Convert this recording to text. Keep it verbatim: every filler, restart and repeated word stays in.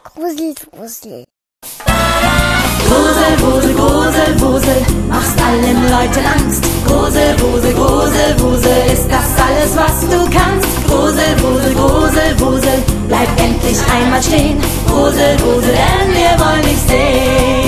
Gruselwusel. Grusel, Wusel, Grusel, Wusel, machst allen Leuten Angst. Grusel, Wusel, Grusel, Wusel, ist das alles, was du kannst? Grusel, Wusel, Grusel, Wusel, bleib endlich einmal stehen. Grusel, Wusel, denn wir wollen dich sehen.